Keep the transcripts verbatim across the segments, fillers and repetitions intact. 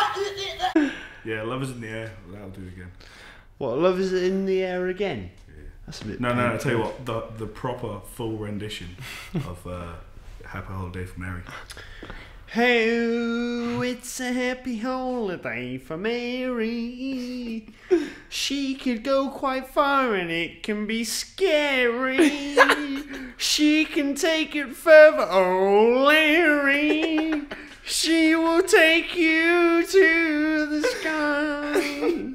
Yeah, love is in the air. That'll do again. What, love is in the air again? Yeah. That's a bit. No, no, no. I tell you what, the the proper full rendition of uh, Happy Holiday for Mary. Oh, it's a happy holiday for Mary. She could go quite far and it can be scary. She can take it further, oh Larry. She will take you to the sky.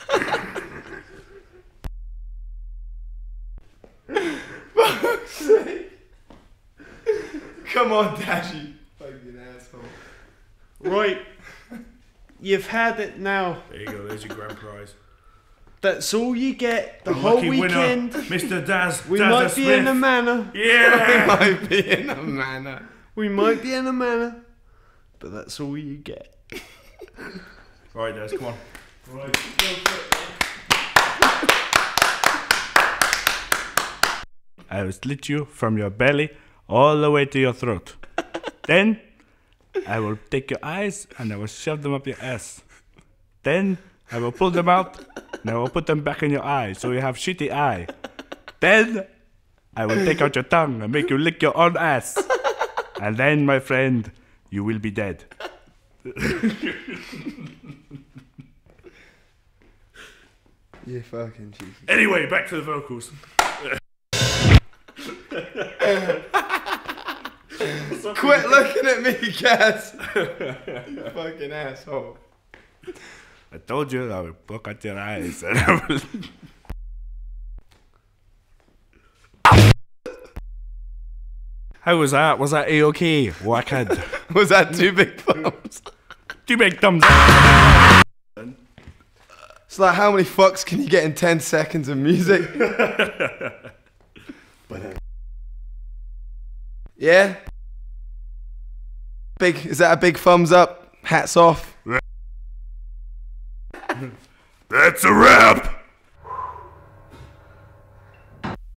Fuck's sake. Come on, Dashy. Fucking asshole. Right. You've had it now. There you go, there's your grand prize. That's all you get the Lucky whole weekend. Winner, Mister Daz. We Dazza might be Smith. in a manor. Yeah! We might be in a manor. We might be in a manor. But that's all you get. Right, Daz, come on. Right, go for it, man. I will slit you from your belly all the way to your throat. Then I will take your eyes and I will shove them up your ass. Then I will pull them out and I will put them back in your eye so you have shitty eye. Then I will take out your tongue and make you lick your own ass. And then, my friend, you will be dead. You fucking Jesus. Anyway, back to the vocals. Quit looking at me, Gaz. You fucking asshole. I told you I will poke at your eyes and I will... How was that? Was that A-okay? Wackhead. Was that two big thumbs? Two big thumbs up. It's like, how many fucks can you get in ten seconds of music? Yeah? Big, is that a big thumbs up? Hats off. That's a wrap!